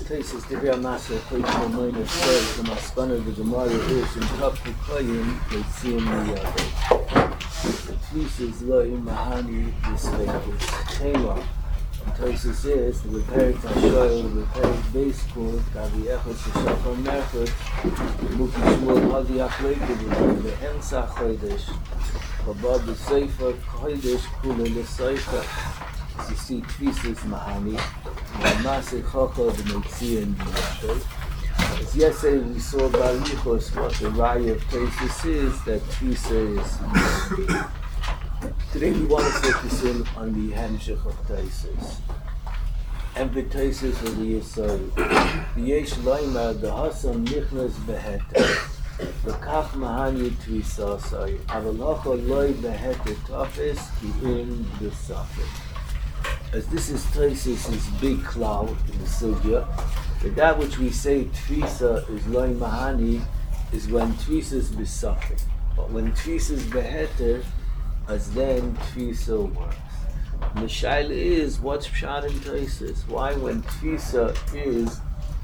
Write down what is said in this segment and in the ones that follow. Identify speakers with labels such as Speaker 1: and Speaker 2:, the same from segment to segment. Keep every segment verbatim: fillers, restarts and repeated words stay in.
Speaker 1: Tesis Divya Masa Koyim Moina says the Maskana of the Gemara is in Tafku Koyim Leitzim Miyadeh. The Tesis Loi Mahani Yisvekis Tema. And Tesis is the repaired Tashoil, the repaired base code, Gavi Echot Shishachar Merchot, Muki Shmuel Hadi Aklekid, the Ensa Chodesh, Chabad the Sefer Chodesh Kula the Sefer. You see Tesis Mahani. Masik Chachal the Meitzian Miyadeh. As yesterday we saw Barichos what the raya of Tesis is, that Tfisa is. Today we want to focus in on the Hemshech of Tesis. And the Tesis of the Yisod. The Yesh Loimar, the Hasam Nichnas Beheter. The Kach Mahani Tfisa Say. Avalacha Loi Beheter Tafis Ki In B'Safik. As this is Tesis' big cloud in the Sugya, that that which we say Tfisa is Loi Mahani is when Tfisa is B'Safik. But when Tfisa is Beheter, as then Tfisa works. And the Shaila is, what's Pshat in Tesis? Why when Tfisa is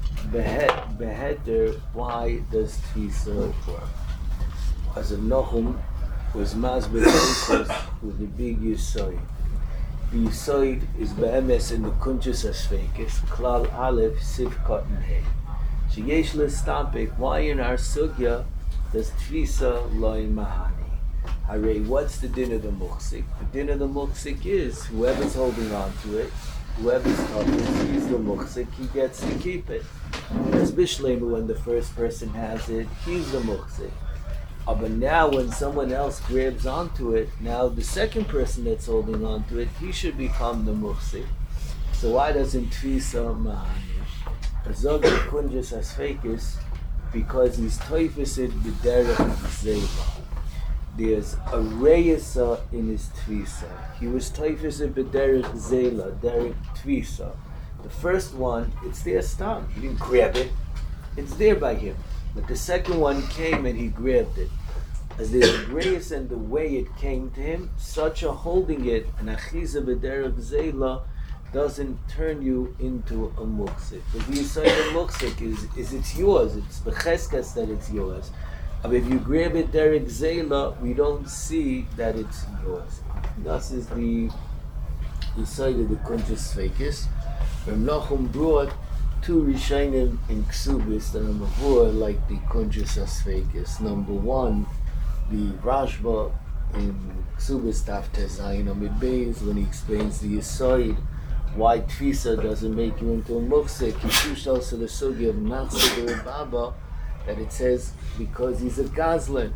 Speaker 1: behet, Beheter, why does Tfisa work? As a Nochum was Masber Tesis with the big Yisod. The Yisod is be'emes in the Kunchus HaSfeikis, Klal Aleph, Siv Cotton Hay. Sheyesh l'stampik, why in our Sugya does Tfisa Loi Mahani? Hare, what's the din of the Muksik? The din of the Muksik is, whoever's holding on to it, whoever's toughest, he's the Muksik, he gets to keep it. As Bishlema, when the first person has it, he's the Muksik. Uh, but now when someone else grabs onto it, now the second person that's holding onto it, he should become the muhsik. So why doesn't Tfisa Mahani? Azog Kunjas Asfekis, because he's toifisid b'derech zela. There's a reyesa in his Tfisa. He was toifisid b'derech zela, derech Tfisa. The first one, it's there stam. He didn't grab it. It's there by him. But the second one came and he grabbed it. As there's a grace and the way it came to him, such a holding it, an achiza b'derech zela, doesn't turn you into a muksik. But the Yisod of muksik is, is it's yours, it's the cheskas that it's yours. But if you grab it derech zela, we don't see that it's yours. This is the Yisod of the Kunchus Feikis. Reb Nachum brought two Rishonim in Ksubis that are mavur like the Kunchus HaSfeikis. Number one, the Rashba in Ksubis Taf Tezayin Amid Beis, when he explains the Yisod, why Tfisa doesn't make you into a muksik. He pushed also the Sugi of Nachsid or Baba, that it says because he's a Gazlan.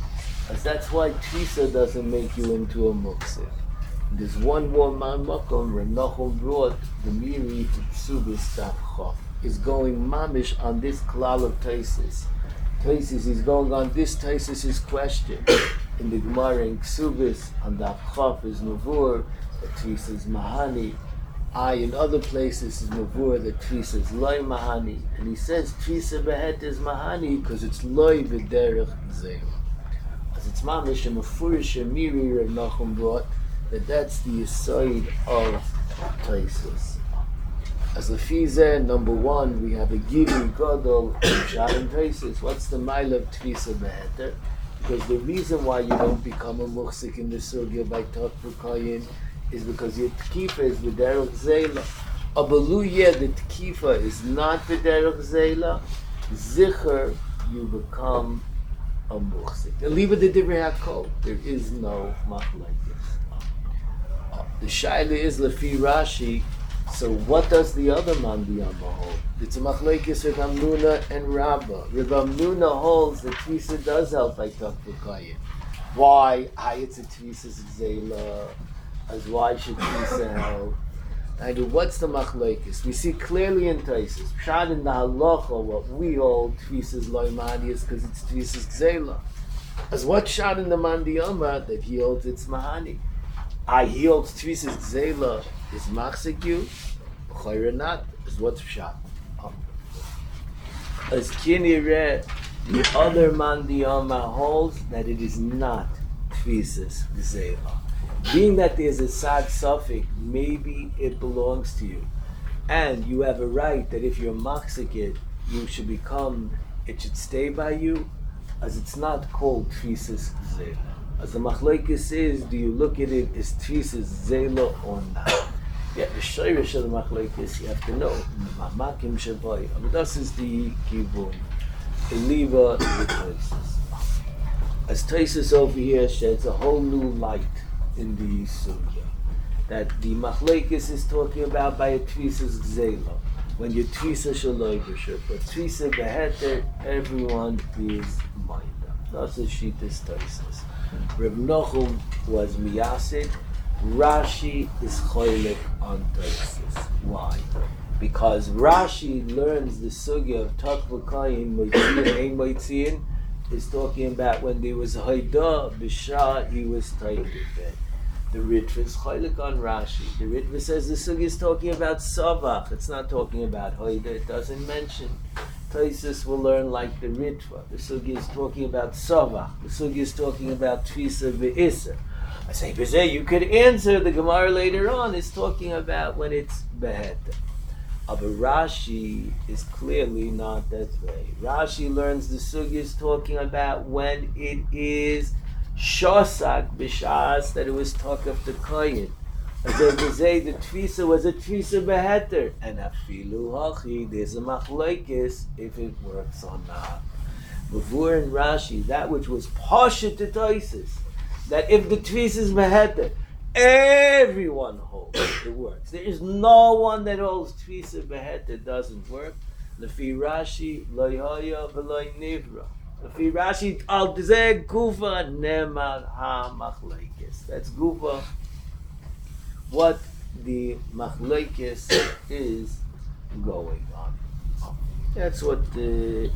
Speaker 1: As that's why Tfisa doesn't make you into a muksik. There's one more man makom, Reb Nachum brought the Miri to Ksubis Taf Chof. Is going mamish on this klal of Tesis. Tesis is going on this Tesis' question. In the Gemara in Ksubis, on the Chof is Mavur, the Tfisa is Mahani. I, in other places, is Mavur, the Tfisa is Loi Mahani. And he says Tfisa Behet is Mahani because it's Loi B'derech Zeh. As it's mamish, a Mefurish, a Miri, Reb Nachum brought, that that's the Yisod of Tesis. As Lefizeh, number one, we have a Giri Gadol Pshat in Tesis. What's the mile of Tfisa Beheter? Because the reason why you don't become a muhsik in the Sugya by Tafku Koyin is because your Tkifa is B'derech Zela. Abaluye, the Tkifa is not B'derech Zela. Zicher, you become a muhsik. And leave it the Divrei HaKol. There is no machlekes. The Shaila is Lefi Rashi. So what does the other man biyama hold? It's a machlekes Reb Amnuna and Rabba. Reb Amnuna holds that Tfisa does help by Tafku Koyin. Why? Ah, it's a Tfisa Zela. As why should Tfisa help? And what's the machlekes? We see clearly in Tesis. Pshat in the halacha, what we hold Tfisa Loi Mahani is because it's Tfisa Zela. As what Pshat in the man biyama that he holds it's Mahani. I healed Tfisa Zela is machzik you, chayra not, is what's pshat. As Kini read, the other man diyama holds that it is not Tfisa Zela. Being that there's a sad suffix, maybe it belongs to you. and you have a right that if you're machzik it, you should become, it should stay by you, as it's not called tfisis zela. As the machlokes is, do you look at it as tfisis zela or not? Yeah, the shayrish of the machlokes, you have to know. Mamakim shavai. But this is the kivun. Eliva the Taisus. As Taisus over here sheds a whole new light in the sugya that the machlokes is talking about by a tfisis zela. When you tvisa shaloi b'shur, but tvisa beheter, everyone is minda. That's a shittas Taisus. Reb Nochum was miyasid. Rashi is choylek on Taisus. Why? Because Rashi learns the sugya of tak v'kayin moitziin ein moitziin is talking about when there was a hayda b'shah he was taken. The Ritva is choylek on Rashi. The Ritva says the sugya is talking about savach. It's not talking about hayda. It doesn't mention. Taisus will learn like the Ritva. The sugya is talking about savach. The sugya is talking about tvisa v'isa. I say, B'zeh, you could answer the Gemara later on. It's talking about when it's beheta. But Rashi is clearly not that way. Rashi learns the sugya is talking about when it is shosak b'shas, that it was talk of the koyin. As B'zeh, the tvisa was a tvisa beheter, and afilu hachi, there's a machlokes if it works or not. Before in Rashi, that which was pasha to Taisus, that if the tvisa is beheter, everyone holds it works. There is no one that holds tvisa beheter doesn't work. Lefi Rashi lo yaya v'lo nivra. Lefi Rashi al tizeh gufa nemar ha machlokes. That's gufa. What the machlokes is going on. That's what the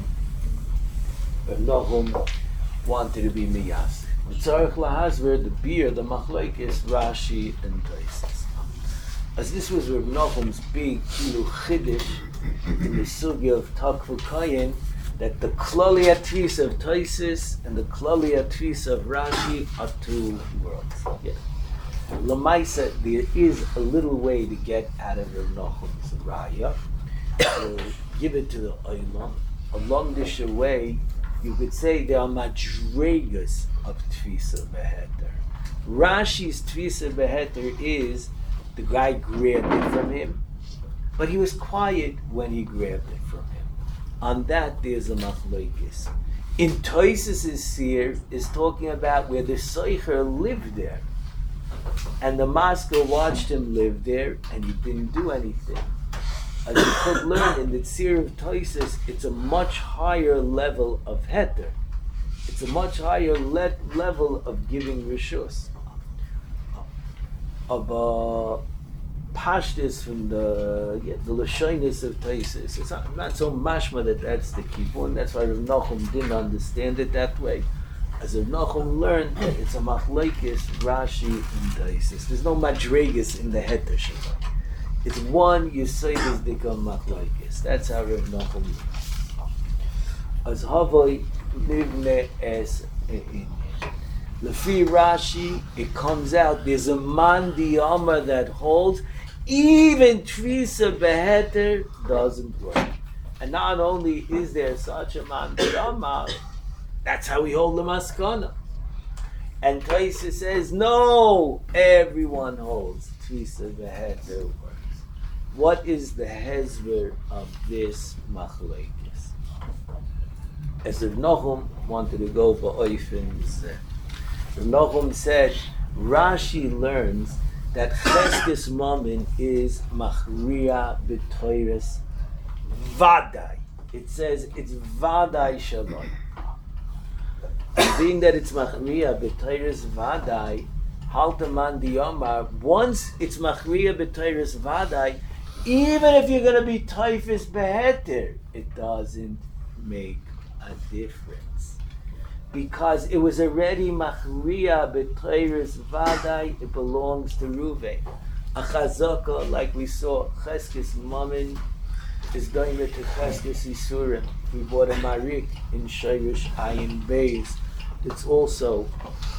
Speaker 1: Nochum wanted to be miyas. Tzarech lahazver, the beer, the machlokes, Rashi and Taisus. As this was Reb Nochum's big kilu chiddush in the sugya of takvu kayin, that the klali atvis of Taisus and the klali atvis of Rashi are two worlds. Yeah. Lamaisa, there is a little way to get out of Reb Nochum's raya. So give it to the olam. A longish way, you could say there are madregas of tvisa beheter. Rashi's tvisa beheter is the guy grabbed it from him, but he was quiet when he grabbed it from him. On that, there's a machlokes. In Taisus' seer is talking about where the Seicher lived there, and the masker watched him live there, and he didn't do anything. As you could learn in the seer of Taisus, it's a much higher level of heter. It's a much higher le- level of giving rishus, of uh, pashtus from the yeah, the lashonis of Taisus. It's not, not so mashma that that's the kibun. That's why Rav Nochum didn't understand it that way. As Rav Nochum learned that it's a machlokes, Rashi and Taisus. There's no madregas in the heter shabbat. It's one Yisayis Dikam Machlokes. That's how Rav Nochum learns. As Havoi Nivne Es Ein. Lefi Rashi, it comes out, there's a man diyama that holds, even Tvisa Beheter doesn't work. And not only is there such a man diyama, that's how we hold the maskana. And Taisa says, no, everyone holds Tvisa Beheter works. What is the hezber of this machlokes? As Rav Nochum wanted to go for oifins, Rav Nochum said Rashi learns that cheskes mammon is machria b'toiris vadai. It says it's vadai shalom. Being that it's machria b'toiris vadai, haltaman diyamar. Once it's machria b'toiris vadai, even if you're going to be typhus beheter, it doesn't make a difference. Because it was already machriya b'teiris vadai, it belongs to Ruvain. A chazaka, like we saw, cheskes mammon is going to cheskes isurim. We bought a marik in Shayrish Ayin Beis. It's also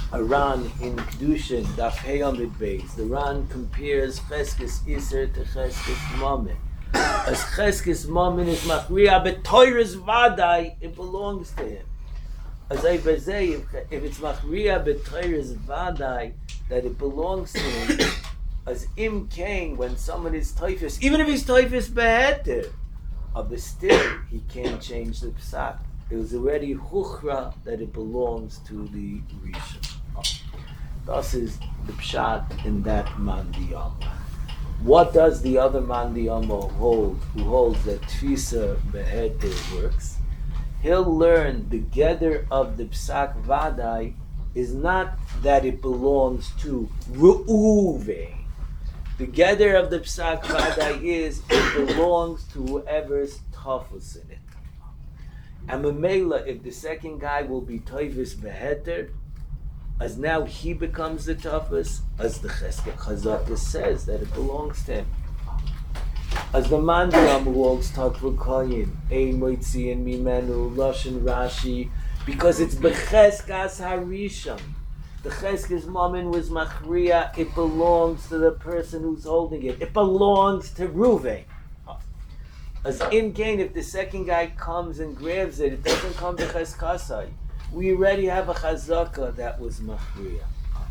Speaker 1: a Ran in Kedushin, Daf Hey Amid Beis. The Ran compares Cheskes Iser to Cheskes Mammon. As Cheskes Mammon is Machriya, but Toiris Vadai, it belongs to him. As I say, if, if it's Machriya, but Toiris Vadai, that it belongs to him, as Im Kane, when someone is Toifis, even if he's Toifis Beheter, but still, he can't change the Psak. It was already Huchra that it belongs to the Rishon. This is the Pshat in that Mandiyama. What does the other Mandiyama hold, who holds that Tfisa Beheter works? He'll learn the gather of the Psak Vadai is not that it belongs to Ru'uve. The gather of the Psak Vadai is it belongs to whoever's toughest in it. And Mamela, if the second guy will be Toivis Beheter, as now he becomes the toughest, as the Cheskes Chazaka says that it belongs to him. As the Mandiyam who holds Takva Koyin, Ein Moitziin Mimenu, Lashon Rashi, because it's Becheskas Harishon. The Cheskes Mammon was Machriya, it belongs to the person who's holding it. It belongs to Ruvain. As in Cain, if the second guy comes and grabs it, it doesn't come to Cheskasai. We already have a Chazaka that was Machriya.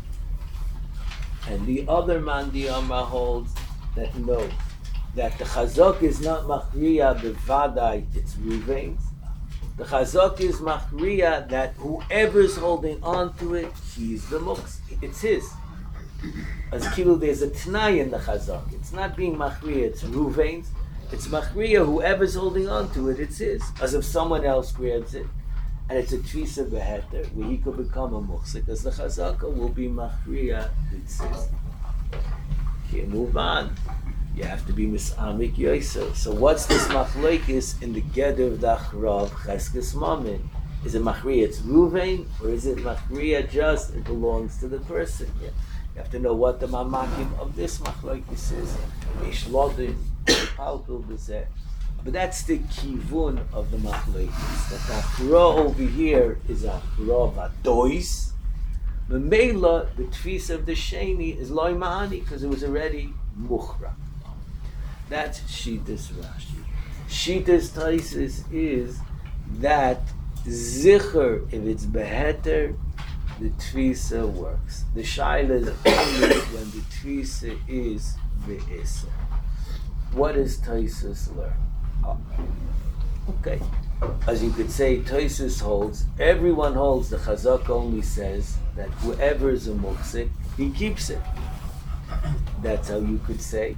Speaker 1: And the other Mandiyama holds that no, that the Chazaka is not Machriya bevadai, it's Ruvain's. The Chazak is Machriya that whoever's holding on to it, he's the Muks. It's his. As Kilu, there's a T'nai in the Chazak. It's not being Machriya, it's Ruvain's. It's Machriya, whoever's holding on to it, it's his. As if someone else grabs it. And it's a Tvisa Beheter, where he could become a Muksik. As the Chazaka will be Machriya, it's his. Here, move on. You have to be Misamik Yosef. So what's this machlokes in the Geder of the Achrav Cheskes Mammon? Is it Machriya, it's Ruvain, or is it Machriya just, it belongs to the person? Yeah. You have to know what the Mamakim of this machlokes is. Ish Lodin, Palpul B'zeh. But that's the kivun of the machlokes. That the Achra over here is Achra Vadois. Memela, the Tfis of the Sheni is Loi Mahani, because it was already Muchra. That's Shitas Rashi. Shitas Taisis is that Zicher, if it's Beheter, the Tvisa works. The Shaila is only when the Tvisa is Be'isa. What does Taisis learn? Oh. Okay. As you could say, Taisis holds, everyone holds, the Chazak only says that whoever is a Muksik, he keeps it. That's how you could say.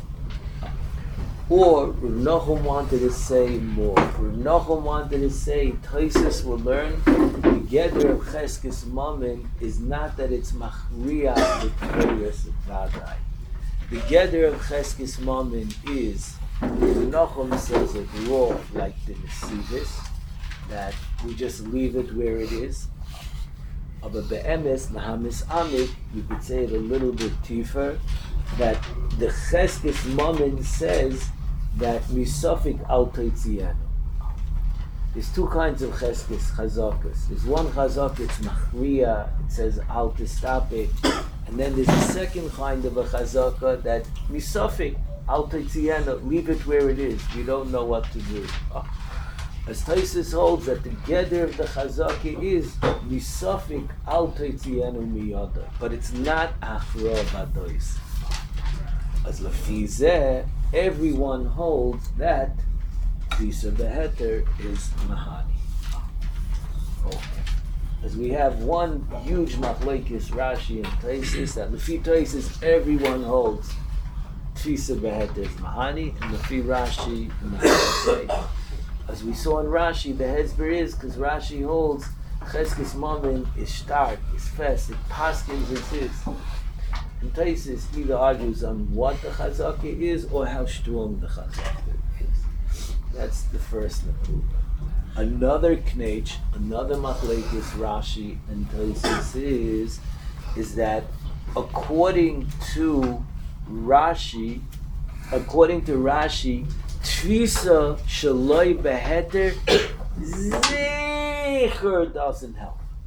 Speaker 1: Or Rav Nachum wanted to say more. Rav Nachum wanted to say Taisus will learn the gather of Cheskes Mammon is not that it's Machriya the Toras Vadai. The gather of Cheskes Mammon is Rav Nachum says it raw like the Nesivis, that we just leave it where it is. But be'emes, Nahamis Amit, you could say it a little bit tiefer, that the Cheskes Mammon says that misafik al toitzianu. There's two kinds of Cheskes Chazakas. There's one Chazak, it's Machriya, it says al tistape, and then there's a second kind of a Chazaka that misafik al toitzianu, leave it where it is, you don't know what to do. Oh. As Taisus holds that the gather of the Chazaka is misafik al toitzianu miyada, but it's not achra badois. As lefizeh, everyone holds that Tisa Beheter is Mahani. Okay. As we have one huge machlokes Rashi and Taisus, that lefi Taisus everyone holds Tisa Beheter is Mahani, and lefi Rashi Mahani. As we saw in Rashi, the hezber is because Rashi holds Cheskes Mammon is stark, is fast, it paskins is his. And Taisus either argues on what the Chazaka is or how strong the Chazaka is. That's the first Nakuda. Another Knech, another machlokes Rashi and Taisus is, is that according to Rashi, according to Rashi, Tvisa Shaloi Beheter Zecher doesn't help.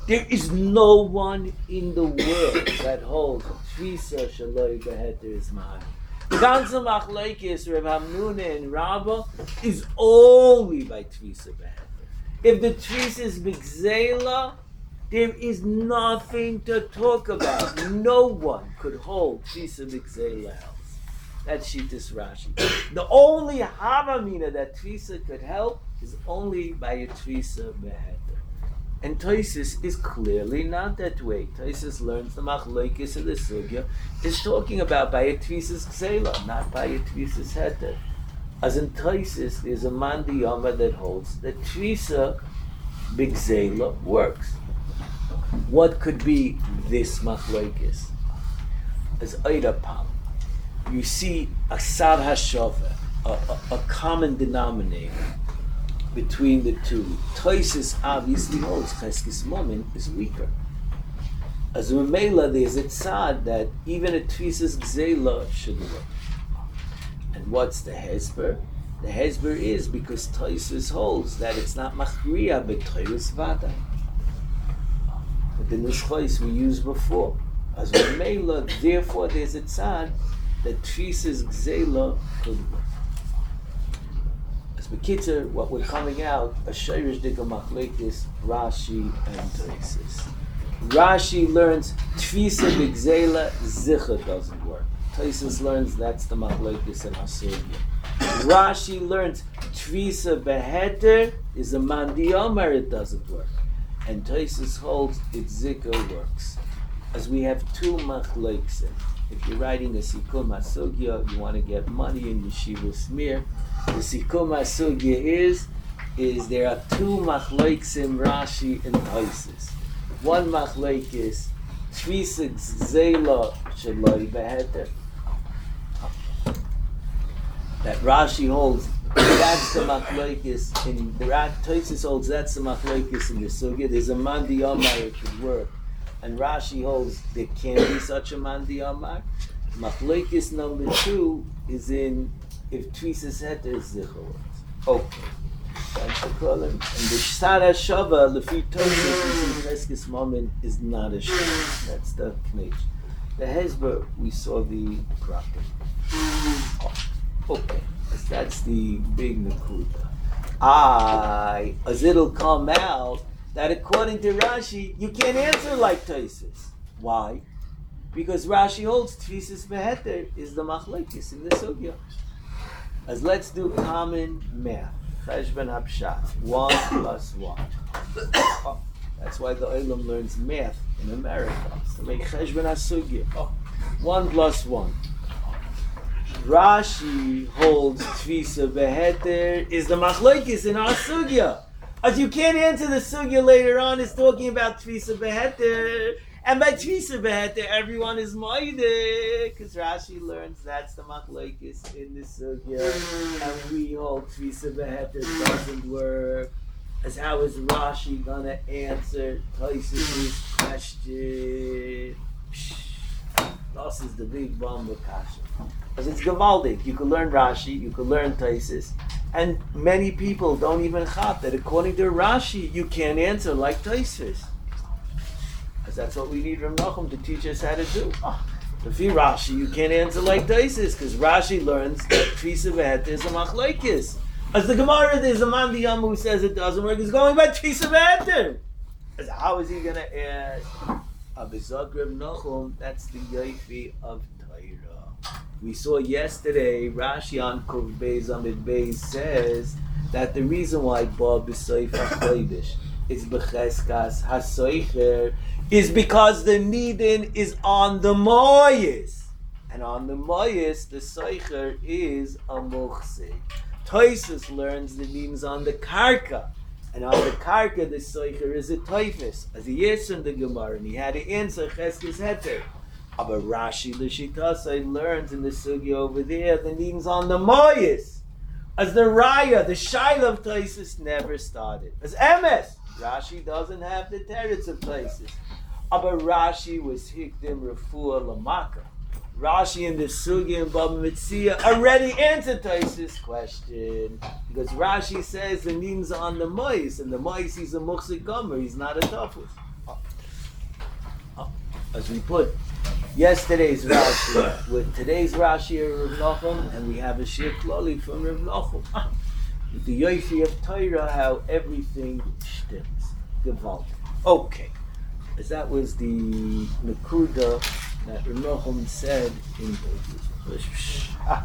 Speaker 1: There is no one in the world that holds Tvisa Shaloi Beheter is Mahani. The ganze Machlekes Rav Hamnuna and Rabbah is only by Tvisa Beheter. If the Tvisa is B'Gzela, there is nothing to talk about. No one could hold Tvisa B'Gzela else. That's Shittas Rashi. The only Havamina that Tvisa could help is only by a Tvisa Beheter. And Tosfos is clearly not that way. Tosfos learns the Machlokes of the Sugya is talking about by a Tvisas Gzela, not by a Tvisas Heter. As in Tosfos, there's a Mandi Yoma that holds that Tvisa B'Gzela works. What could be this Machlokes? As Eidapam, you see a Sar HaShover, a, a, a common denominator between the two. Tosfos obviously holds Cheskes Momin is weaker. As Memela, there's a tzad that even a Tvisas Gzela should work. And what's the Hezber? The Hezber is because Tosfos holds that it's not Machriya but Toyus Vada. The Nushchois we used before. As Memela, therefore there's a tzad that Tvisas Gzela could work. B'kitzer, what we're coming out, a Shayrish Dika Machlekes, Rashi and Tosfos. Rashi learns Tvisa B'Gzela, Zicha doesn't work. Tosfos learns that's the Machlekes and Hasugya. Rashi learns Tvisa Beheter is a Mandi Yomer, it doesn't work. And Tosfos holds it Zika works. As we have two Machlekes. If you're writing a Sikum HaSugya, you want to get money in Yeshiva Smir, the Sikum HaSugya is, is there are two Machlokes in Rashi and Tosfos. One Machlokes is Tvisa Gzela Shaloi Beheter. That Rashi holds, that's the Machlokes in the Tosfos holds, that's the Machlokes in the Sugya. There's a Mandi Yomar, it could work. And Rashi holds there can't be such a Mandi Yomar. Machlokes number two is in if Tvisas Heter is Zicha works. Okay. That's the column. And the Sar HaShava, Lefi Tosfos, Cheskes Momin is not a Shava. That's the Knech. The Hezber, we saw the Kraken. Oh, okay. That's the big Nakuda. I, as it'll come out, that according to Rashi, you can't answer like Tosfos. Why? Because Rashi holds Tvisas Beheter is the Machlokes in the Sugya. As let's do common math. Cheshbon Hapshat. One plus one. Oh, that's why the Olam learns math in America. It's to make Cheshbon HaSugya. Oh, one plus one. Rashi holds Tvisa Beheter is the Machlokes in our Sugya. As you can't answer the Sugya later on, it's talking about Tvisa Beheter. And by Tvisa Beheter, everyone is Moide. Because Rashi learns that's the Machlokes in the Sugya. And we hold Tvisa Beheter doesn't work. As how is Rashi going to answer Tosfos' question? This is the big bomb Kasha. Because it's Gavaldik. You can learn Rashi, you can learn Tosfos. And many people don't even chap that according to Rashi, you can't answer like Tosfos. Because that's what we need from Nachum to teach us how to do. Oh, if you Rashi, you can't answer like Tosfos, because Rashi learns that Tvisa Beheter is a Machlokes. As the Gemara, there's a Mandi Yom who says it doesn't work, he's going by Tvisa Beheter. As how is he going to ask? Abizak Reb Nachum, that's the Yofi of Torah. We saw yesterday, Rashi on Kuf Beis Amid Beis says that the reason why Ba B'Soif HaChodesh is B'Cheskas HaSoicher is because the Nidin is on the Moyes. And on the Moyes, the Soicher is a Muchse. Tosfos learns the Nidin's on the Karka. And on the Karka, the Soicher is a Toifus. As he is in the Gemara, and he had to answer Cheskes Heter. But Rashi L'Shitasai learns in the Sugya over there, the Nidin's on the Moyes. As the Raya, the Shaila of Tosfos never started. As M S, Rashi doesn't have the teretz of Tosfos. But Rashi was Hikdim Refuah Lamaka. Rashi in the Sugya and Baba Metzia already answered Tosfos' question. Because Rashi says the Nidin's on the Moyes, and the Moyes he's a Muchse Gomer, he's not a Tafus. as we put yesterday's Rashi with today's Rashi of Rav Nachum, and we have a Shir Klali from Rav Nachum. Ah, with the Yofi of Torah, how everything stimms. Gewalt. Okay. As that was the Nakuda that Rav Nachum said in the ah,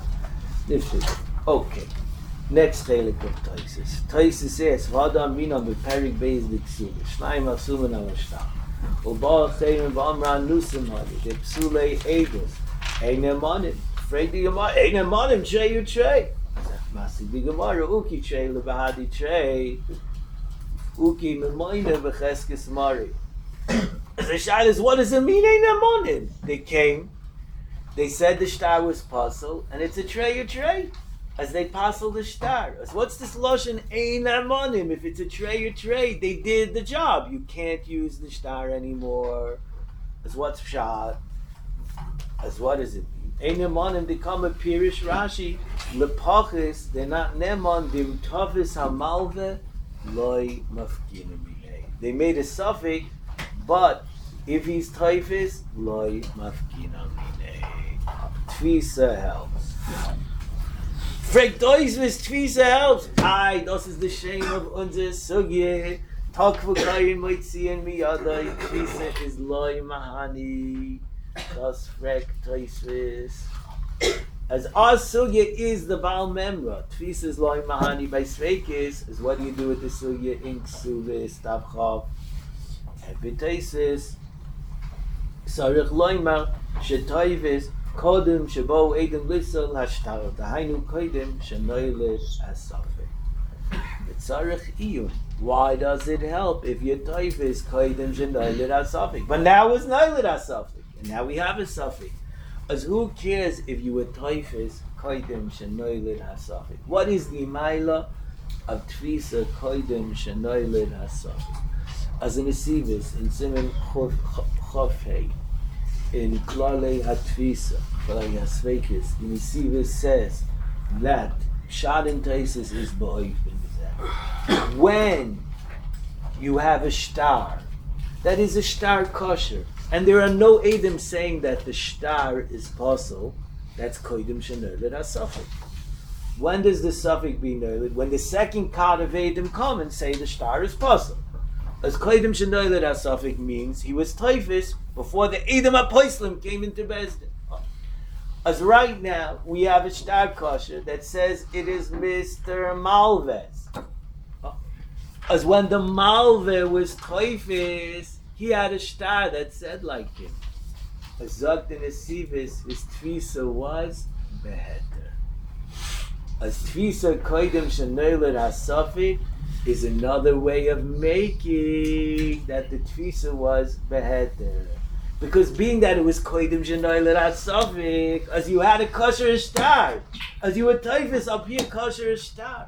Speaker 1: okay. Next Chelik of Taisis. Taisis says, V'adam minam b'perik beis l'ksuba, shnayim asuman al ashtach. U'ba'al chayim v'amran nusim hali, de psulei edos, einem manim. Frag the Gemara, einem manim trei u trei. Masik the Gemara, uki trei lebahadi trei, uki memoyne b'cheskes mari. The shayla is, what does it mean, einem manim? They came, they said the shtar was puzzle, and it's a trei u trei. As they passel the shtar. As what's this lashon ein amanim? If it's a tray or tray, they did the job. You can't use the shtar anymore. As what's pshat? As what does it mean? Ein amanim, they come a pirish Rashi lepachis. They're not neman dim tavis hamalve loy mafkinim minei. They made a suffix, but if he's taifis loy mafkinim minei. Tfisa helps. Frag dois vis Tvisa helps. Aye, das is the shame of unser Sugye. Talk for Kayin might see in me other. Tvisa is loy mahani. Das frag dois vis. As our Sugye is the Baal Memra. Tvisa is loy mahani by Sveikis. Is what do you do with the Sugye? Ink Suvis, Tavchav. Epitaisis. Sarich loymar. Shetaivis. Kodem shebo edem lissel hashtar dahainu kodem shenoyle asafik. Mitzarech iyun. Why does it help if your taif is kodem shenoyle asafik? But now it's noyle asafik, and now we have a suffix. As who cares if you were taif is kodem shenoyle asafik? What is the maila of tvisa kodem shenoyle asafik? As in the Sivis in Simon Chofei. In Klale Hatvisa, Klale Hasveikis, the Nisivis says that Shad and Taisis is Ba'oif in the when you have a shtar, that is a shtar kosher, and there are no Edom saying that the shtar is possible, that's Koidim Shenerled HaSafik. When does the suffix be nerled? When the second card of Edom come and say the shtar is possible. As Koidim Shenerled HaSafik means he was Taifis before the Edom HaPoislim came into Bezdin. As right now, we have a shtar kosher that says it is Mister Malves. As when the Malve was Taifis, he had a shtar that said like him. As Zogt in his Sivis, his Tvisa was Beheter. As Tvisa Koidim Shenerled HaSafik is another way of making that the Tvisa was Beheter. Because being that it was Koidim Shenerled HaSafik, as you had a kosher shtar, as you were Taifis up here kosher shtar.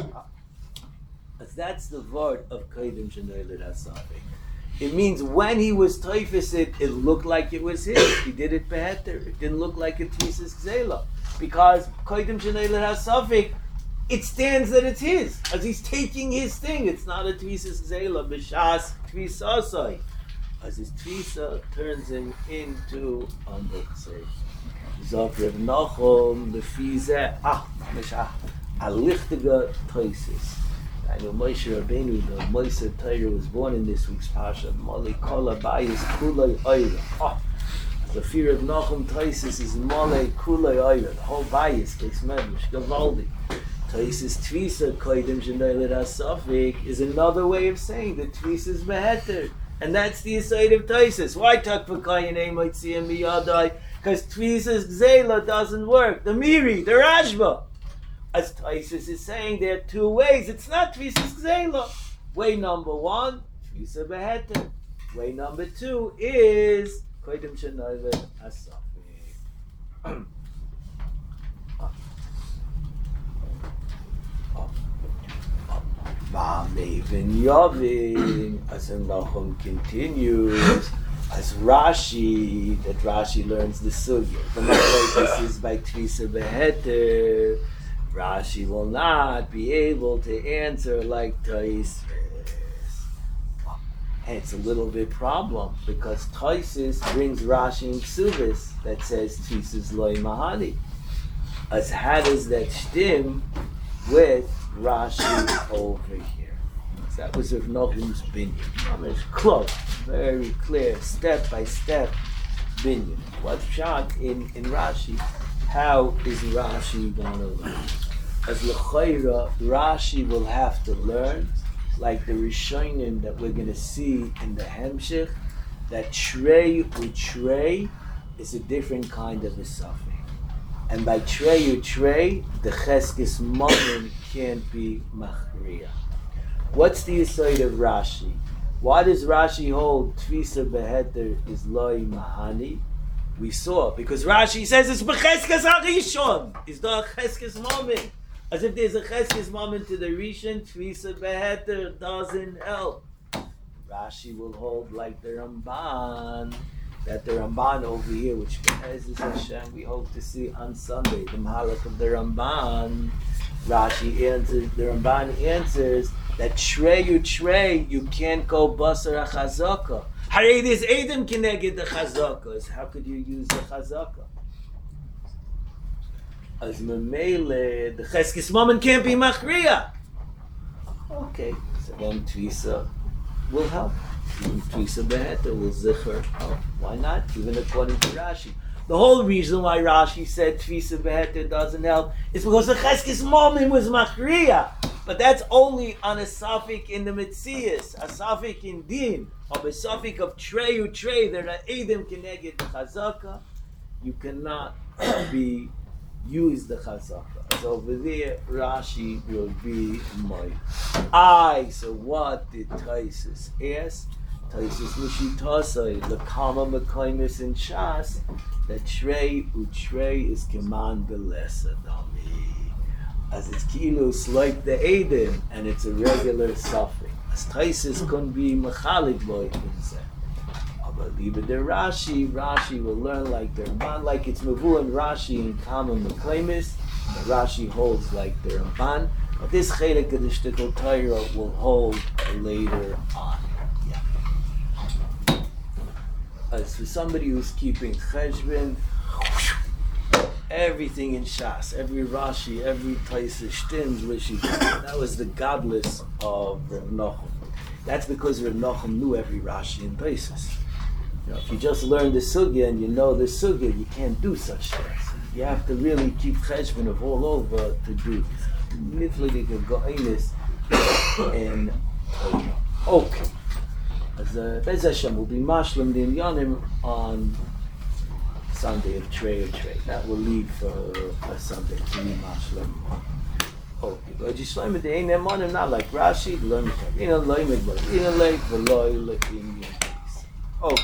Speaker 1: As that's the word of Koidim Shenerled HaSafik. It means when he was Taifis it, it looked like it was his. He did it Beheter. It didn't look like a Tvisas Gzela. Because Koidim Shenerled HaSafik, it stands that it's his, as he's taking his thing. It's not a Tvisas Gzela, B'shas Tvisasai. As his Tvisa turns him into a Muktzeh. Zok Rav Nachum, the Fize, ah, Mishah, a lichtige Toisis. I know Moshe Rabbeinu, the Moshe Torah, was born in this week's Pasha. Mali Kol Abayis Kulei Oila. Ah, the fear of Nachum Toisis is Mali Kulei Oila. The whole Bayis, Keis Medrash, Gavaldi. Toisis Tvisa Koidim Shenerled HaSafik is another way of saying that Tvisa is Beheter. And that's the aside of Toisis. Why talk for Kayin might see him Miyadai? Because Tvisa's Gzela doesn't work. The Miri, the Rashba. As Toisis is saying, there are two ways. It's not Tvisa's Gzela. Way number one, Tvisa Beheter. Way number two is Koidim Shenerled HaSafik. V'amevin Yovin, as Nachum continues, as Rashi, that Rashi learns the sugya. The Machlokes is by Tvisa Beheter. Rashi will not be able to answer like Taisvis. And it's a little bit problem because Taisus brings Rashi and Ksubis that says Tfisus loy mahani. As how does that stem with Rashi over here? So that was Rav Nachum's binyan. It's close, very clear, step by step binyan. What's shot in, in Rashi? How is Rashi going to learn? As l'chayra, Rashi will have to learn, like the Rishonim that we're going to see in the Hemshech, that Trey u'Trey is a different kind of a suffix. And by Trey u'Trey, the Cheskes Momen can't be Machriya. What's the aside of Rashi? Why does Rashi hold Tvisa Beheter is Loi Mahani? We saw, because Rashi says it's Becheskes HaRishon. It's the Cheskes Momen. As if there's a Cheskes Momen to the Rishon, Tvisa Beheter doesn't help. Rashi will hold like the Ramban, that the Ramban over here, which Be'ezus Hashem, we hope to see on Sunday, the Mahalach of the Ramban. Rashi answers, the Ramban answers that Trey you Trey, you can't go Basar HaChazaka. Harei this Edom Kineged the Chazakas. How could you use the Chazaka? As Memele, the Cheskes Momen can't be Machriya. Okay, so then Tvisa will help. Even Tvisa Beheter will Zicher help. Why not? Even according to Rashi. The whole reason why Rashi said Tvisa Beheter doesn't help is because the Cheskes Momen was Machriya. But that's only on a suffix in the Metzias, a suffix in Din, of a suffix of Trey u Trey, that are Edom Keneged the Chazaka, you cannot be use the Chazaka. So over there, Rashi will be my I. So what did Taisus ask? Taisus Mishitasai, Lakama Mekaimis in Shas, that Trey u Trey is Keman Belesa Dami. As it's kilos like the Edom, and it's a regular suffix. As Taisus couldn't be Mechalik Boy can say. But leave it there Rashi, Rashi will learn like the Ramban, like it's Mavu and Rashi in common Mekaimis. Rashi holds like the Ramban. But this Chelik of the Shtickle Torah will hold later on. Yeah. As for somebody who's keeping Cheshbon, everything in Shas, every Rashi, every Taisa Shtims, which he, that was the godless of Rav Nachum. That's because Rav Nachum knew every Rashi in Taisas. You know, if you just learn the Sugya and you know the Sugya, you can't do such things. You have to really keep Cheshbon of all over to do Niflidik of Go'enis and okay. As uh, Bez Hashem will be Mashlam the Inyanim on Sunday of Trey or Trey. That will lead for a Sunday to be Mashlam. Okay, but you slime it, they ain't them on him, not like Rashi, learn it. You know, learn it, but you know, like the loyal in your face. Okay.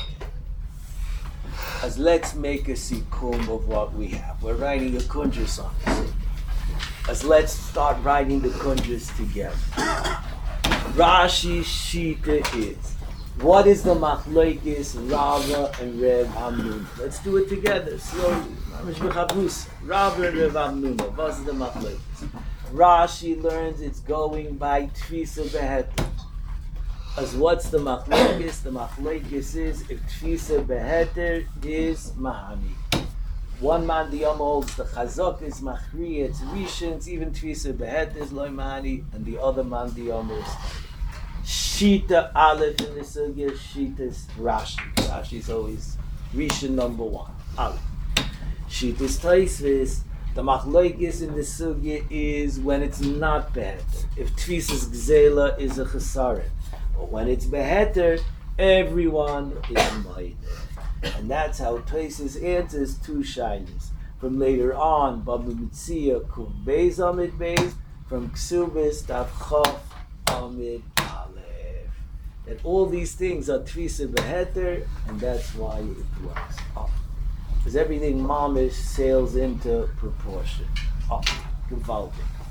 Speaker 1: As let's make a sikkum of what we have. We're writing a kunjus on this. As let's start writing the kunjus together. Rashi Shita is. What is the machlokes Rava and Reb Hamnuna? Let's do it together slowly. Rava and Reb Hamnuna. What's the machlokes? Rashi learns it's going by Tfisa Beheter. As what's the machlokes? The machlokes is if Tfisa Beheter is Mahani. One man the Yom holds the Chazak is Machri, it's Rishons, even Tfisa Beheter is Loi Mahani, and the other man the Yom is Shita Aleph in the Sugya, Shita is Rashi. Rashi is always Rishon number one. Aleph. Shita is Taisvis. The machlokes in the Sugya is when it's not Beheter. If Tfisas Gzela is a Chesaret. But when it's Beheter, everyone is Maider. And that's how Taisus answers two shyness. From later on, Baba Mitzia Kuv Beis Amid Beis, from Ksubis Tav Chof Amid Aleph. That all these things are Tfisa Beheter, and that's why it works. Oh. Because everything mamish sails into proportion. Oh, gewaltig.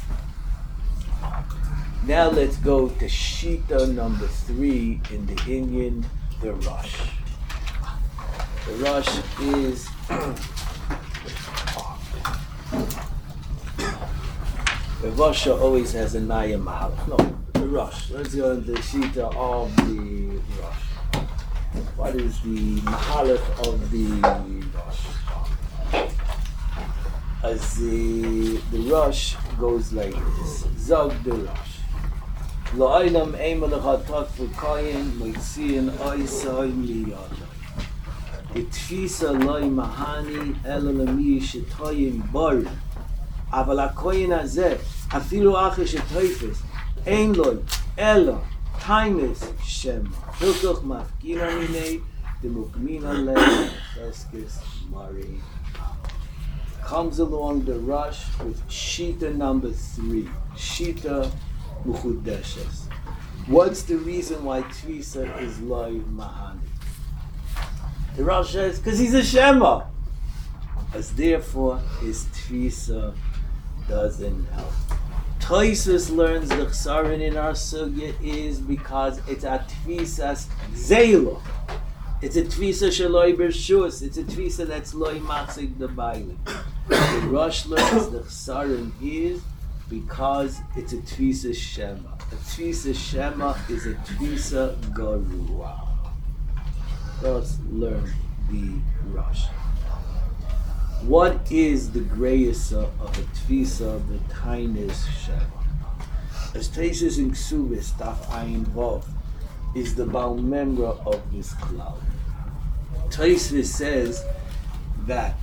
Speaker 1: Now let's go to Shita number three in the Indian, the Rush. The Rush is the Russia always has a Naya Mahal. No, the Rush. Let's go into the Shita of the Rosh? What is the mahalach of the Rosh? As the, the Rosh goes like this. Zog the Rosh. La'olam eimah lechatat v'kayin moitziin oisai miyadai. Itfisa loy mahani ela lemiyah shetoyim bari. Aval hakoyin hazeh afilu acher shetoifes ein loy ela tainis shema. Hilkoch mafkina minei demukmina le cheskes mari. Comes along the Rosh with Shita number three, Shita Muchudeshes. What's the reason why Tfisa is Loi Mahani? The Rosh says, because he's a Shema. As therefore, his Tfisa doesn't help. Toisus learns the Chsaron in our Sugya is because it's a Tfisas Zelo. It's a Tfisa Shaloi Bershus. It's a Tfisa that's Loi Matzig the Bailing. The Rosh learns the Chsaron is because it's a Tfisa Shema. A Tfisa Shema is a Tfisa Garua. Let's learn the Rosh. What is the greyesa of a Tfisa B'tainis Shema? As Taisus in Ksubis, Taf Ayin Vav, is the Baal Memra of this cloud. Taisus says that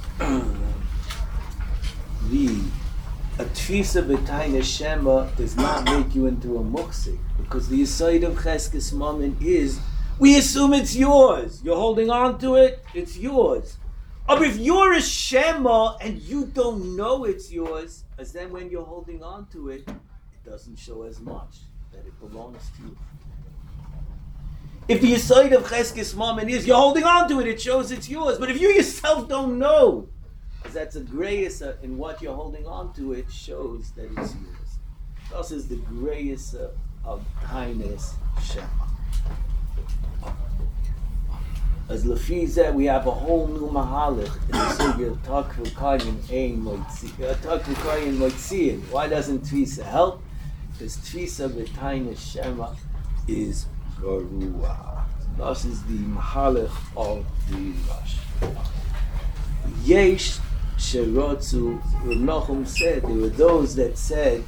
Speaker 1: the a Tfisa B'tainis Shema does not make you into a muksik, because the Yesod of Cheskes Mammon is, we assume it's yours. You're holding on to it, it's yours. But if you're a Shema and you don't know it's yours, as then when you're holding on to it, it doesn't show as much that it belongs to you. If the Yesod of Cheskes Mammon is, you're holding on to it, it shows it's yours. But if you yourself don't know, because that's a greyesa in what you're holding on to, it shows that it's yours. This is the greyesa of Tainis Shema. As Lafi said, we have a whole new mahalach in the sugya of Takvu Kayin Ein Moitziin. Why doesn't Tfisa help? Because Tfisa B'tainis Shema is Garua. This is the mahalach of the Rosh. Yesh Sherotzu, Rav Nachum said, there were those that said,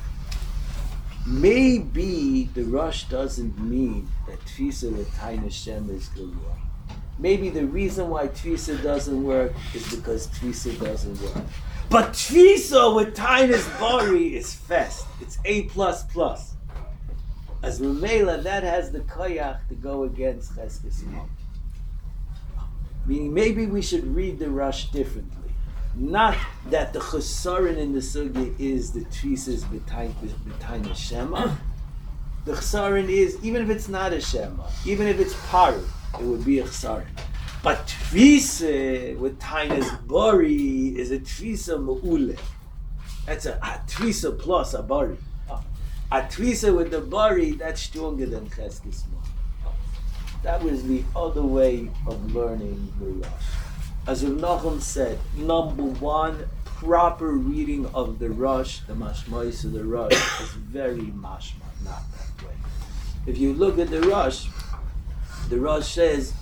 Speaker 1: maybe the Rosh doesn't mean that Tfisa B'tainis Shema is Garua. Maybe the reason why Tfisa doesn't work is because Tfisa doesn't work. But Tfisa with Tainis Bari is fest. It's A plus plus. As Mamela, that has the koyach to go against Cheskes Mammon. Meaning maybe we should read the Rosh differently. Not that the Chesaron in the Sugya is the Tfisa's B'tainis Shema. The Chesaron is, even if it's not a Shema, even if it's Paru, it would be a Chesaron. But Tfisa with Tainis Bari is a Tfisa Ma'ule. That's a, a Tfisa plus a Bari. A Tfisa with the Bari, that's stronger than Cheskes Mammon. That was the other way of learning the Rosh. As Rav Nachum said, number one, proper reading of the Rosh, the mashmais of the Rosh, is very mashma, not that way. If you look at the Rosh, the Rosh says,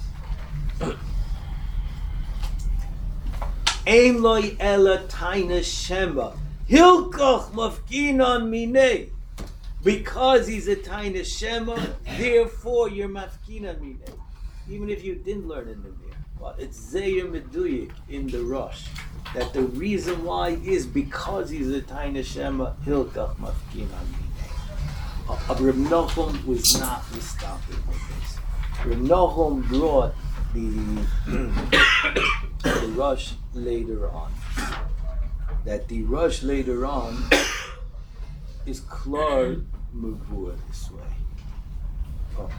Speaker 1: Ein loy ela Tainis Shema, Hilkoch mafkinan minei. Because he's a Tainis Shema, therefore you're mafkinan minei. Even if you didn't learn in the Mir. Well, it's Zeir Meduyik in the Rosh. That the reason why is because he's a Tainis Shema, Hilkoch mafkinan minei. But Reb Nachum was not mistaken with this. Reb Nachum brought the, the Rosh later on. That the Rosh later on is Klar Mavur this way. Oh.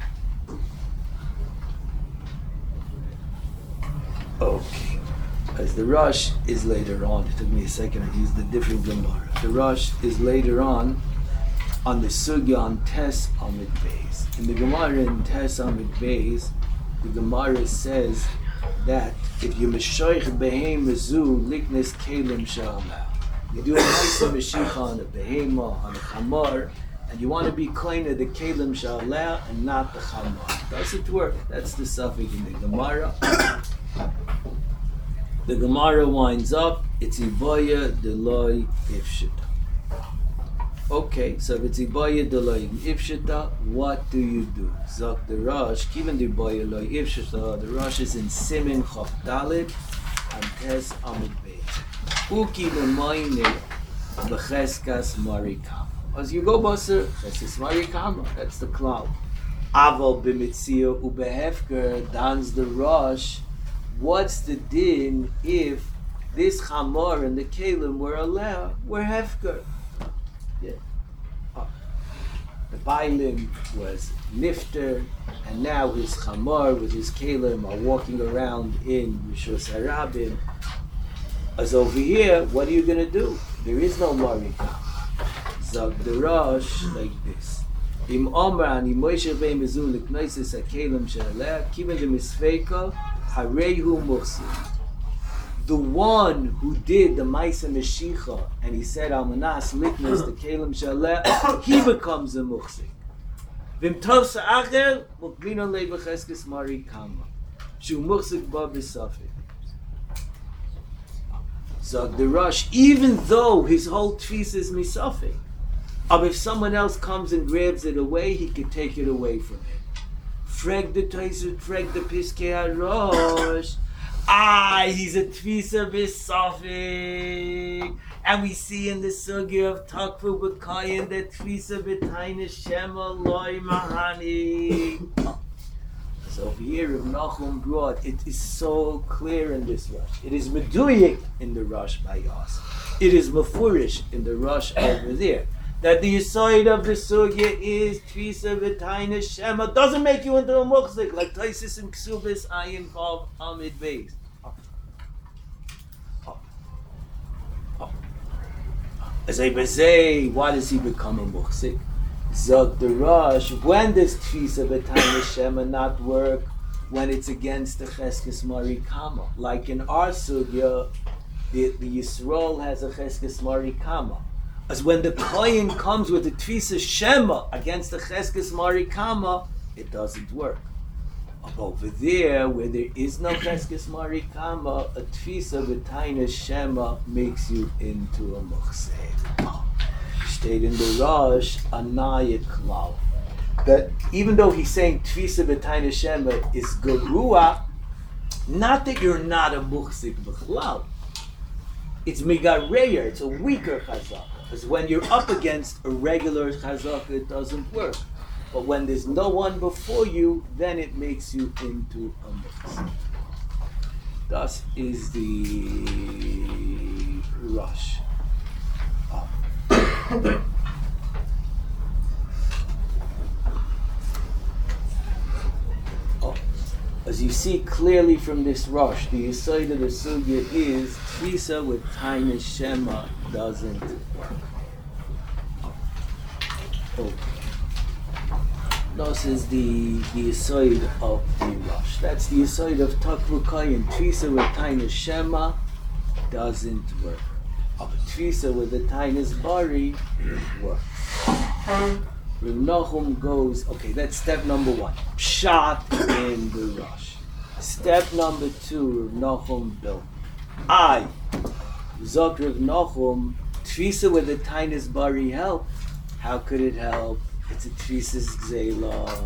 Speaker 1: Okay. As the Rosh is later on, it took me a second, I used the different Gemara. The Rosh is later on on the Sugya on Tes Amid Beis. In the Gemara in Tes Amid Beis, the Gemara says that if you Meshoich Behem Mezu Liknes Kelim Shalma, you do a nice Meshicha on a Behema, on a Chamar, and you want to be koine the kelim shaleh and not the chamor. Doesn't work. That's the suffix in the Gemara. The Gemara winds up, it's Iboya Deloy Ifshita. Okay, so if it's Iboya Deloy Ifshita, what do you do? Zok the Rosh, Kivan the Iboya Deloy Ifshita, the Rosh is in Simin Chof Dalit and Tes Amid Beit. Uki B'moyne B'cheskas Marikam. As you go, Basar, Cheskas Marikam, that's the cloud. Aval B'mitzio Ubehefker, dans the Rosh. What's the din if this chamor and the kelim were allowed, were hefker? Yeah. Oh. The bailim was nifter, and now his chamor with his kelim are walking around in Rishos Harabim. As over here, what are you going to do? There is no marika. Zog the Rosh like this. Im Omer ani Moshe bein mezul l'knoises ha-kelim she'aleh kiven de misfeika harehu muchzik. The one who did the Maisa Meshicha and he said Almanas Liknas the Kelim Shaleh, he becomes a muchzik. Vim tov sa'acher mukmino le b'cheskes mari kama shu muchzik ba b'safik. So the Rosh, even though his whole tfis is misafik, but if someone else comes and grabs it away, he could take it away from him. Freg the Toisut, freg the Piskei HaRosh. Ah, he's a Tvisa B'Safik. And we see in the Sugya of Takfu B'Kayin that Tvisa B'Taina Shema Loi Mahani. So over here, Rav Nachum brought, it is so clear in this Rosh. It is Meduyik in the Rosh by us. It is Mefurish in the Rosh over there. That the Yisoid of the Sugya is Tvisa V'Taina Shema. Doesn't make you into a Muchzik, like Taisis and Ksubis Ayin Chav Amid Beis. As I say, why does he become a Muchzik? Zog the Rosh, when does Tvisa V'Taina Shema not work? When it's against the Cheskes Mari Kama. Like in our Sugya, the, the Yisrael has a Cheskes Mari Kama. As when the Kohen comes with the Tvisa Shema against the Cheskes Mari Kama, it doesn't work. Over there, where there is no Cheskes Mari Kama, a Tvisa V'Taina Shema makes you into a Muchzik. Stayed in the Rosh, Anayat Klal. That even though he's saying Tvisa V'Taina Shema is Gerua, not that you're not a Muchzik B'Chlal. It's Migareyer, it's a weaker Chazak. Because when you're up against a regular chazaka, it doesn't work. But when there's no one before you, then it makes you into a mix. Thus is the Rosh. Oh. Oh. As you see clearly from this Rosh, the Yesod of the Sugya is Tvisa with Taina Shema doesn't work. Oh. This is the the Yesod of the Rosh. That's the Yesod of Takvu Kayin. Tvisa with Taina Shema doesn't work. But Tvisa with the Tainas Bari works. Rav Nachum goes, okay, that's step number one. Pshat in the Rosh. Step number two, Rav Nachum built. I, Zok Rav Nachum, Tvisa with the Tainas Bari help. How could it help? It's a Tvisas Gzela.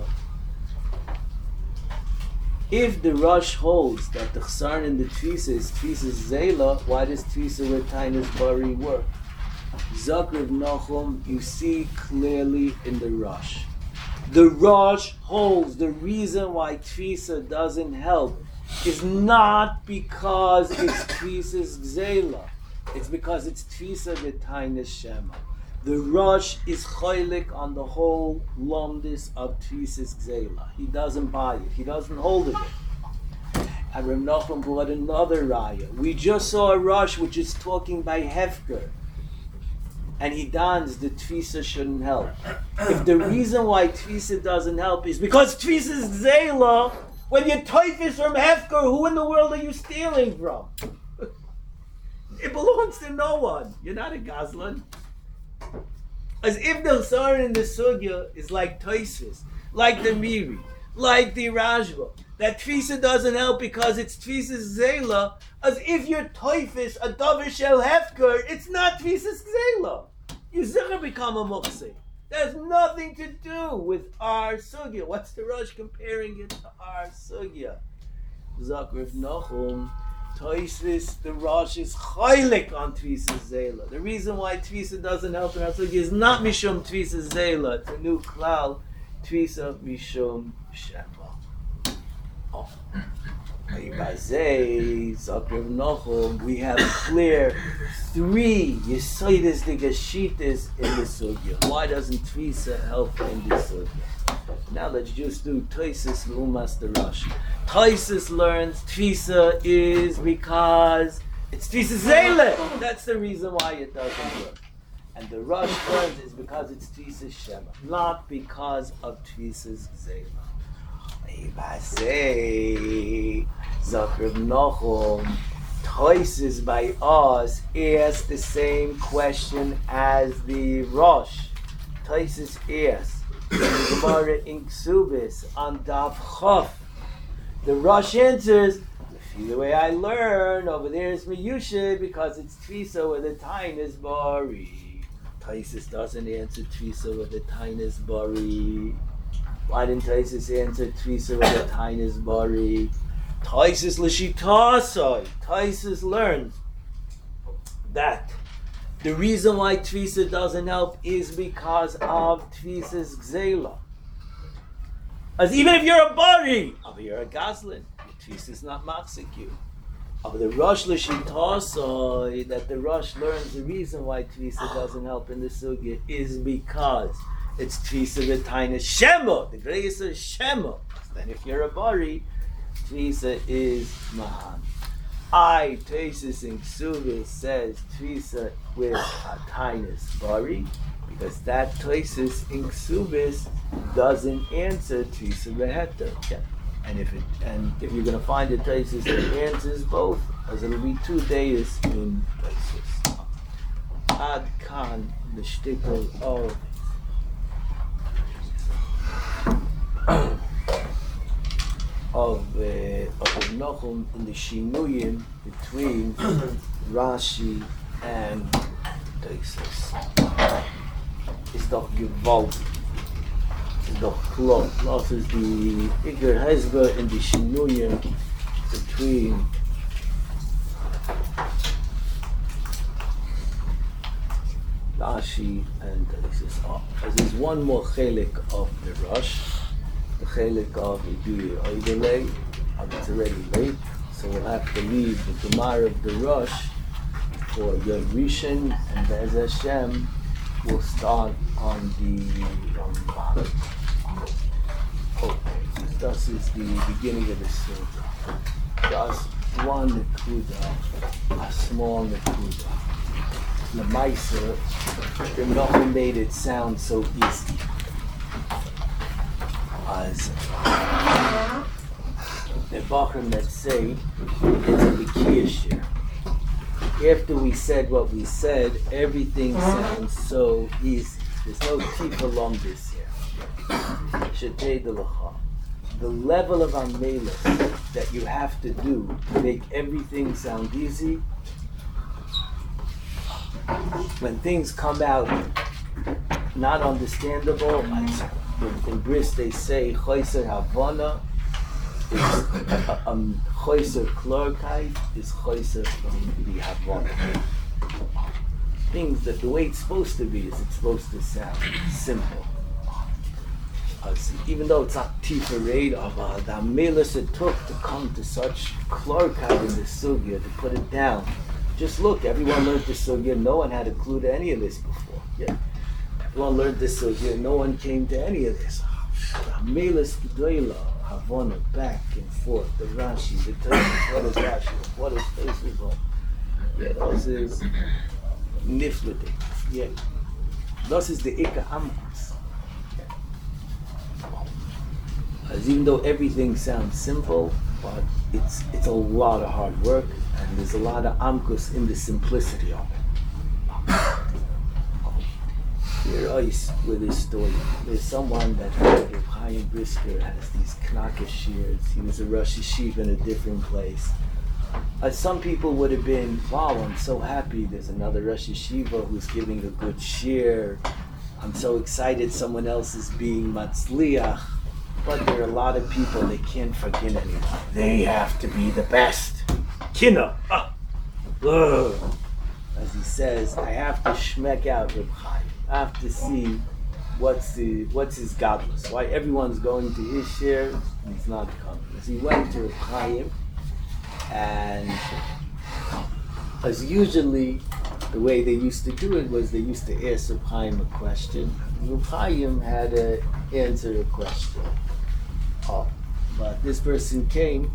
Speaker 1: If the Rosh holds that the Chsarn in the Tvisa is Tvisas Zela, why does Tvisa with Tainas Bari work? Zok Rav Nachum, you see clearly in the Rosh. The Rosh holds the reason why Tvisa doesn't help is not because it's Tvisas Gzela. It's because it's Tvisa with Tainas Shema. The Rosh is choilik on the whole lomdis of Tvisas Gzela. He doesn't buy it. He doesn't hold it. And Rav Nachum brought another raya. We just saw a Rosh which is talking by Hefker. And he dons the Tvisa shouldn't help. If the reason why Tvisa doesn't help is because Tvisas Gzela, when your toif is from Hefker, who in the world are you stealing from? It belongs to no one. You're not a Gazlan. As if the Sar in the Sugya is like Tosfos, like the Miri, like the Rajba, that Tfisa doesn't help because it's Tfisa's Zela, as if you're Toifis, a Dover Shel Hefker, it's not Tfisa's Zela. You zicher become a Mukseh. There's nothing to do with our Sugya. What's the Rosh comparing it to our Sugya? Zakriv Nachum, Tosfos, the Rosh is chaylik on Tfisa's Zela. The reason why Tfisa doesn't help in our Sugya is not Mishum Tfisa's Zela. It's a new klal, Tfisa Mishum Shema. Oh. We have clear three Yesodis the Geshitas in the Sugya. Why doesn't Tfisa help in the Sugya? Now let's just do Tosfos L'umas the Rosh. Tosfos learns Tfisa is because it's Tfisa Zela. That's the reason why it doesn't work. And the Rosh learns is because it's Tfisa Shema, not because of Tfisa's Zela. I say, Zakrib Nochum, Tosfos by us asks the same question as the Rosh. Tosfos asks, the Gemara in Ksubis on Daf Chof. The Rosh answers, the way I learn over there is Miyusha because it's Tfisa where the Tain is Bari. Tosfos doesn't answer Tfisa where the Tain is Bari. Why didn't Tosfos answer Tfisa with the Tainis Bari? Tosfos l'shitasai. Tosfos learns that the reason why Tfisa doesn't help is because of Tfisa's Gzela. As even if you're a Bari, or you're a Goslin, Tfisa's not machzik you. But the Rosh l'shitasai, that the Rosh learns the reason why Tfisa doesn't help in the Sugya is because it's Tfisa v'taina Shema, the greatest is Shema. Then if you're a Bari, Tfisa is Mahan. I, Tosfos in Ksubis, says Tfisa with a tainis Bari, because that Tosfos in Ksubis doesn't answer Tfisa v'heta. Yeah. And if it, and if you're going to find a Tosfos that answers both, as it'll be two days in Tosfos. Ad kan the shtickle of of uh, of Nochum in the Shinuyim between Rashi and Tosfos. It's doch gewalt. It's doch klar. Das ist die Iker Hezbollah in the Shinuyim between Rashi and Tosfos. Oh, there's one more chelik of the Rosh. The chelik of Ibi Oidelei, it's already late, so we'll have to leave the Gemara of the Rosh for Yom Rishon, and Be'ez Hashem we'll start on the Rambam. Okay, this is the beginning of the Surah. Just one Nekuda, a small Nekuda. L'maisa, the Nochum made it sound so easy. As the Bachrim that say it's a Bikiyah shir. After we said what we said, everything sounds so easy. There's no tifa lumbis here. Shetei de l'cha. The level of amelus that you have to do to make everything sound easy, when things come out not understandable, like in, in Bris they say choiser havana is um choiser klorkai is choiser from the havana. Things that the way it's supposed to be is it's supposed to sound simple. Uh, see, even though it's not tifered of uh, the amelus it took to come to such klorkai in the sugya to put it down. Just look, everyone learned this sugya. No one had a clue to any of this before. Yeah. Everyone learned this sugya. No one came to any of this. Amelus G'doila, Havana, back and forth. The Rashi, the Tosfos. What is Rashi? What is Tosfos? Yeah, this is niflete. Yeah, this is the Ika Amkus. As even though everything sounds simple, but it's it's a lot of hard work, and there's a lot of amkus in the simplicity of it. Here ice with this story. There's someone that heard Reb Chaim Brisker has these Knaka shears. He was a Rosh Yeshiva in a different place. Uh, some people would have been, wow, I'm so happy there's another Rosh Yeshiva who's giving a good shear. I'm so excited someone else is being Matzliach. But there are a lot of people, they can't forget anyone. They have to be the best. Kina. Ah. Ugh. As he says, I have to schmeck out Reb Chaim. I have to see what's the what's his godless. Why everyone's going to his share and he's not coming. As he went to Reb Chaim, and as usually the way they used to do it was they used to ask Reb Chaim a question. Reb Chaim had to answer a question. Oh, but this person came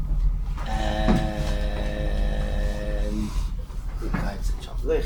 Speaker 1: and Reb Chaim said,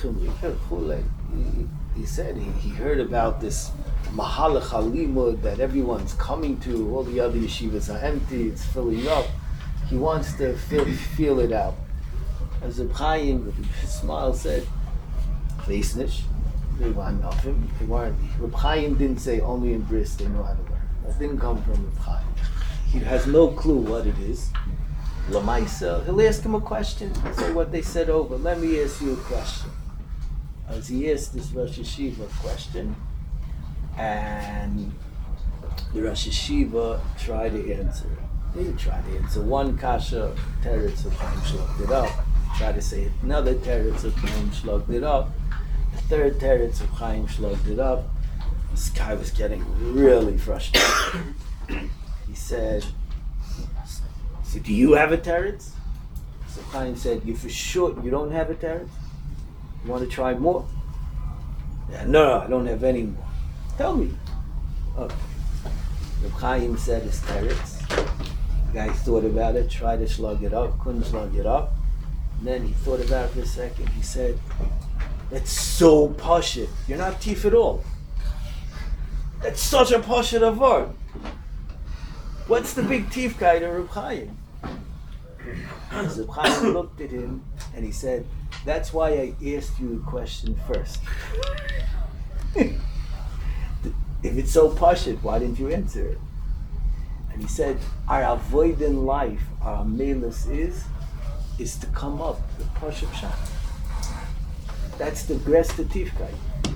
Speaker 1: he, he said he, he heard about this Mahalach Halimud that everyone's coming to, all the other yeshivas are empty, it's filling up. He wants to feel, feel it out. As Reb Chaim with a smile said, Weiß nicht, they want nothing. They weren't. Reb Chaim didn't say only in Bris they know how to learn. That didn't come from Reb Chaim. He has no clue what it is. Lamaisa, he'll ask him a question, say what they said over. Let me ask you a question. As he asked this Rosh Yeshiva a question, and the Rosh Yeshiva tried to answer it. He didn't try to answer. One kasha, Teretz of Chaim shlugged it up. Tried to say another Teretz of Chaim shlugged it up. The third Teretz of Chaim shlugged it up. This guy was getting really frustrated. He said, so do you have a teretz? So Chaim said, you for sure you don't have a teretz? You want to try more? Yeah, no, no, I don't have any more. Tell me. Okay. Reb Chaim said his teretz. The guy thought about it, tried to slug it up, couldn't slug it up. And then he thought about it for a second. He said, that's so pashut. You're not teef at all. That's such a pashut avar. What's the big teef guy to Reb Chaim? So Reb Chaim looked at him and he said, that's why I asked you a question first. If it's so pashut, why didn't you answer it? And he said, our avoid in life, our melus is, is to come up with pashut shot. That's the best teef guy.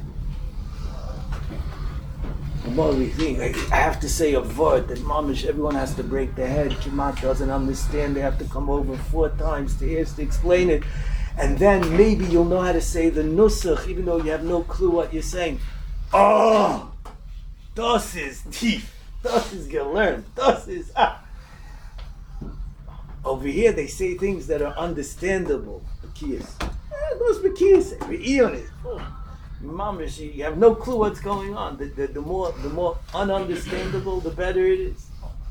Speaker 1: Thing. I have to say a word that mamish, everyone has to break their head. Kimat doesn't understand. They have to come over four times to ask to explain it. And then maybe you'll know how to say the nusach, even though you have no clue what you're saying. Oh, das is teeth. Das is gelernt. Das is ah. Over here they say things that are understandable. Bekiyas. Those bekiyas. Re'iyonit. Mamish, you have no clue what's going on. The, the, the more the more ununderstandable, the better it is.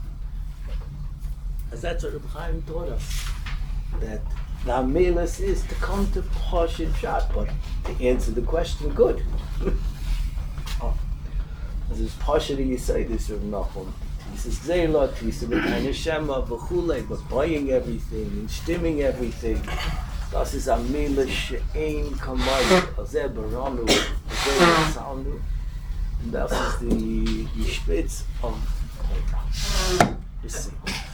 Speaker 1: As that's what Reb Chaim taught us. That the amelis is to come to pashut shot, but to answer the question good. Oh. As is pashut you say this Reb Nachum. This is Zayla, this is B'nai Shema, V'chulei, but buying everything and stimming everything. Das ist a Mele she'ein kamay, azeh baranu, azeh basalnu. And das ist die, die Spitz of Torah.